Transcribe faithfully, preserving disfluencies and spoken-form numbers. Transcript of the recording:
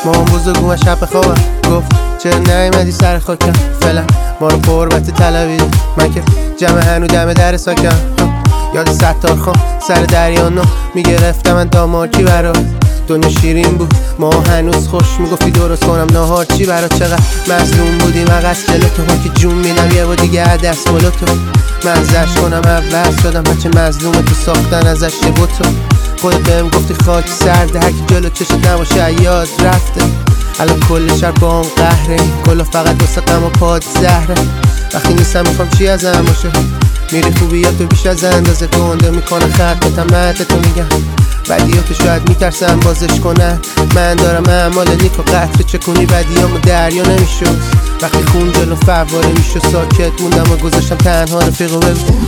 مامان بزرگو من شب خوابم گفت چرا نیومدی سر خاکم. فعلا ما رو قربت طلبیده، من که جمع هنو دم در ساکم. یاد ستار خان سر دریا نو میگرفتم من دامارچی برات. دنیا شیرین بود ما هنوز خوش میگفتی درست کنم نهار چی برات. چقدر مظلوم بودیم مغز جلو تو، که جون میدم یه با دیگه دست بالا تو. من زش کنم اول شدم بچه مظلوم تو، ساختن ازش یه بوتو. خودت بهم گفتی خاک سرده، هرکی جلو چشت نباشه یاد رفته. الان کل شهر با هم قهره، این کلا فقط واسه غم و پاد زهره. وقتی نیستم میخوام چی ازم باشه، میری خوبیاتو بیش از اندازه گنده میکنه خطتم مهدتو میگم. بدیاتو شاید میترسم بازش کنن، من دارم اعمال نیک و قطره چکونی بدیامو دریا نمیشد. وقتی خون جلو فواره میشد ساکت موندم و گذاشتم تنها رفیقو ببین.